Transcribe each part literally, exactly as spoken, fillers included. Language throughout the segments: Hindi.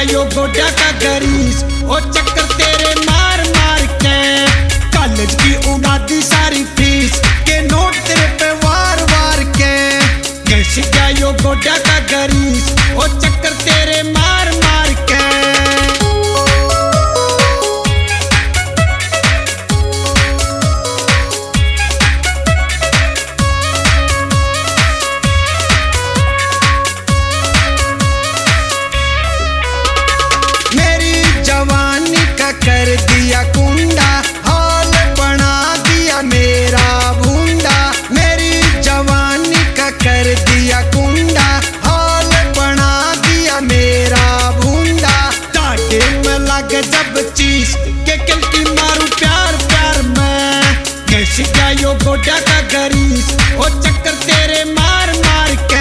यो गोड्या का गरीस ओ चक्कर तेरे मार मार के कॉलेज की उड़ा दी सारी फीस के नोट तेरे पे वार वार के घिस गया यो गोड्या का गरीस ओ चक्कर तेरे मार मार के। कर दिया कुंडा हाल बना दिया मेरा भूंडा मेरी जवानी का कर दिया कुंडा हाल बना दिया मेरा भूंडा टाटे में लगे जब चीज के किल की मारू प्यार प्यार में घिस गया यो गोड्या का गरीस ओ चक्कर तेरे मार मार के।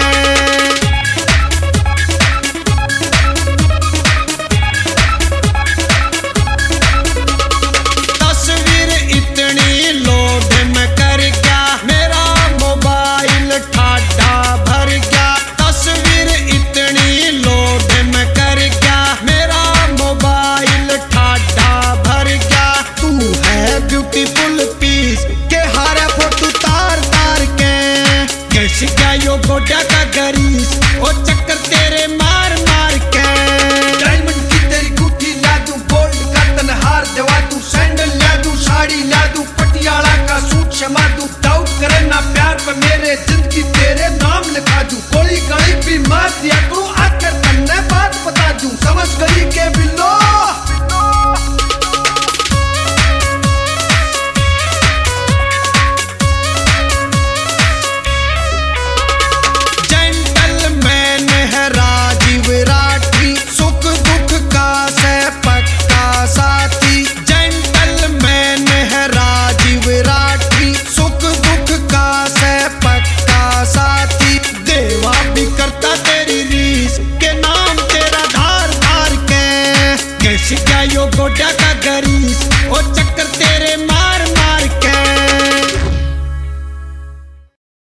यो गोड्या का गरीस ओ चक्कर तेरे मार मार के। डायमंड की तेरी गुठी ला दूं गोल्ड का तनहार दवा दूं सैंडल ला दूं साड़ी ला दूं पटियाला का सूट शमा दूं डाउट करे ना प्यार पे मेरे जिंदगी तेरे नाम लिखा दूं कोई गली भी मार दिया करूं आकर तन्ने बात बता दूं समझ गई के बिल्लो। घिस गया यो गोड्या का गरीस ओ चक्कर तेरे